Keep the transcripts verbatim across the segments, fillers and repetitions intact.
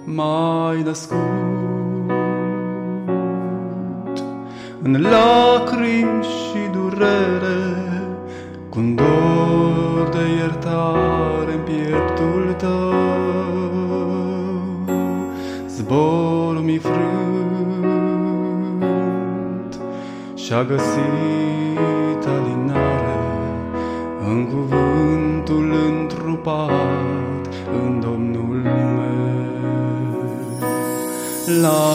m-ai născut. În lacrimi și durere, cu-n dor de iertare-n pieptul tău, zborul mi frânt și-a găsit alinare în cuvântul întrupat în Domnul meu. La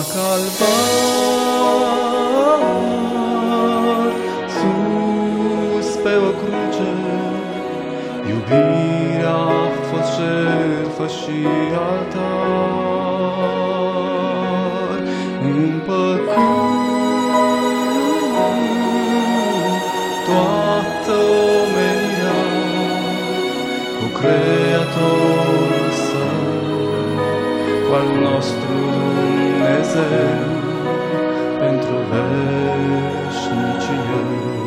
calvar, sus pe o cruce, iubirea a fost jertfă și altar. Împăcând toată omenirea cu Creatorul Său, cu al nostru Dumnezeu, pentru veșnicie.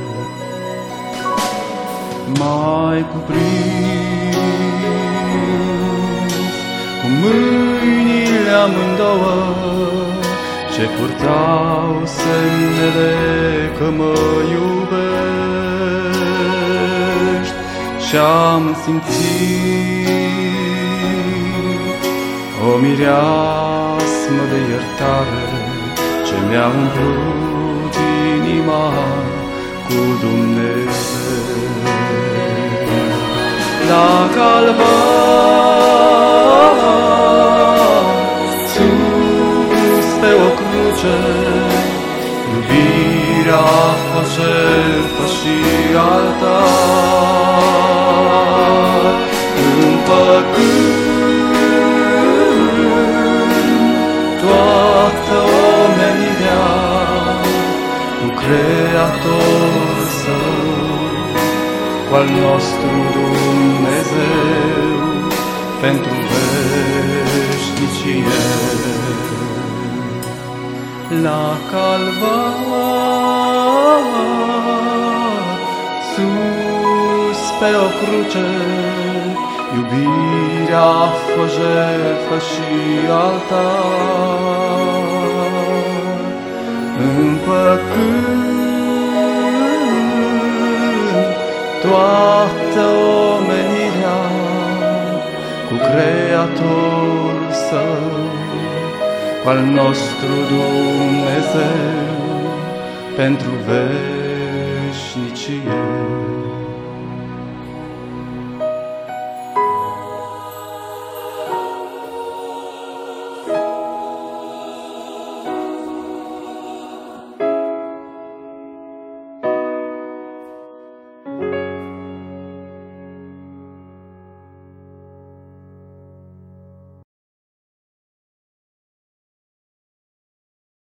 M-ai cuprins cu mâinile amândouă, ce purtau semnele că mă iubești, și-am simțit o mireasmă de iertare ce mi-a umplut inima cu Dumnezeu. La calvar, sus pe o cruce, iubirea a fost jertfă și altar. Împăcând toată omenirea cu Creatorul Său, cu al nostru Dumnezeu, pentru veșnicie. La calvar, sus pe o cruce, iubirea a fost jertfă și altar. Împăcând toată omenirea cu Creatorul Său, cu al nostru Dumnezeu, pentru veșnicie.